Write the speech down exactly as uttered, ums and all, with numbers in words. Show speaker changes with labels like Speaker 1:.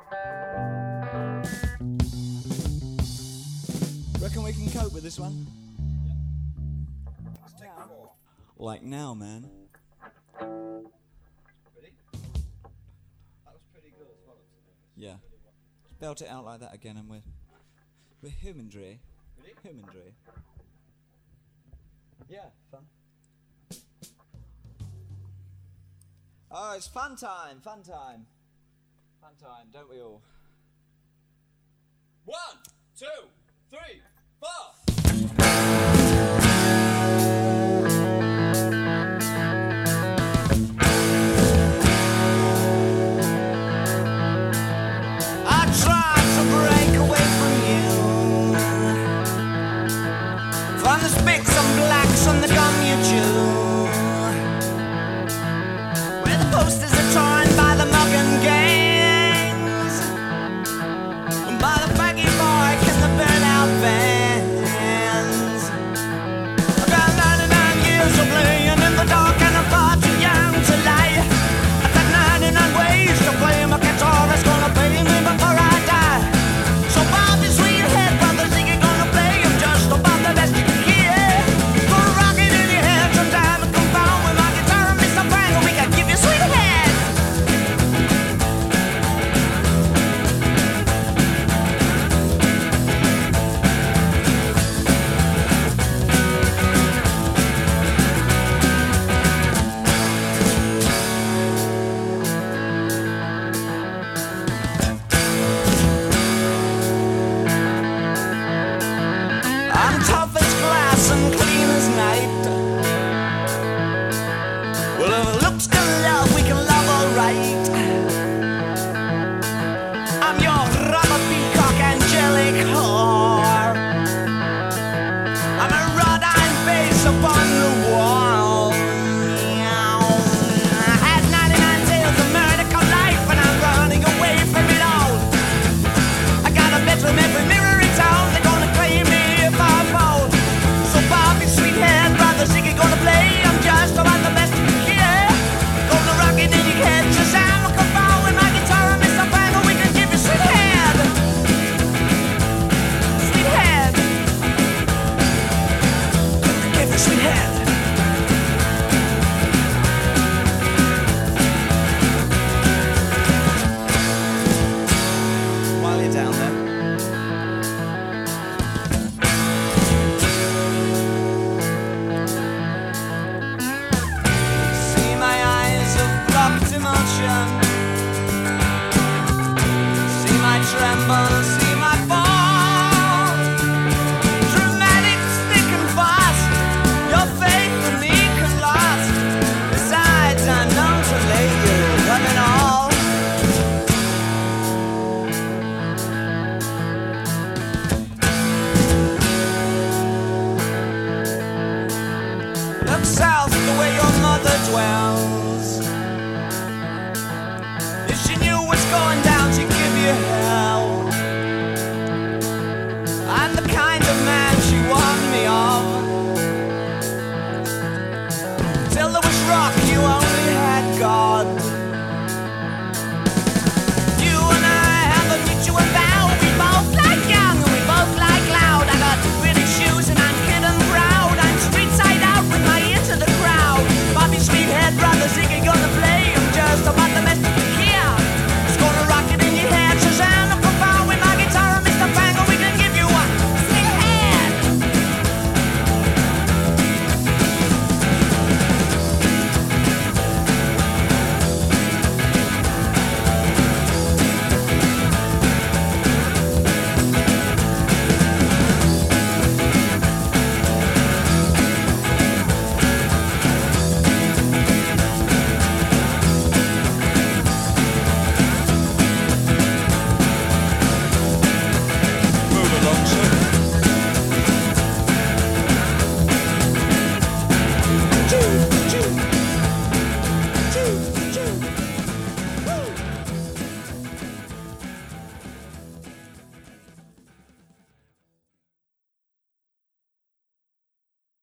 Speaker 1: Reckon we can cope with this one?
Speaker 2: Yeah. Let's take four.
Speaker 1: Like now, man.
Speaker 2: Ready? That was pretty good as well.
Speaker 1: Yeah. Just belt it out like that again and we're... We're humandry.
Speaker 2: Ready?
Speaker 1: Humandry. Yeah, fun. Oh, it's fun time, fun time. Fun time, don't we all?
Speaker 2: One, two, three, four.
Speaker 1: I tried to break away from you, from the spicks and blacks and the gum you chew, where the posters are torn by the mug and gangs, and by the baggy bike and the burnout vans. I've got ninety-nine years of playing in the dark and I'm far too young to lie. I've got ninety-nine ways to play my guitar, it's gonna pay me before I die. So Bob, your sweet head brother, think you're gonna play him just about the best you can hear. Gonna rock it in your head sometime and come down with my guitar and Mister Frank, and we can give you sweet head. I'm tough as glass and clean as night. Well, if it looks to love, we can love alright. I'm your rubber peacock angelic whore. I'm a wrought iron base upon the wall. I had ninety-nine tales of murder life and I'm running away from it all. I got a bedroom every mirror in town. They're gonna claim me if I fall. So Bobby, sweet head brother, think you're gonna play? I'm just about the best you can hear. Gonna rock it in your head, just I'm a come with my guitar and Mister Bangle. We can give you sweet head, sweet head. Give you sweet head. While you're down there. See, my eyes have blocked emotion. See my tremble.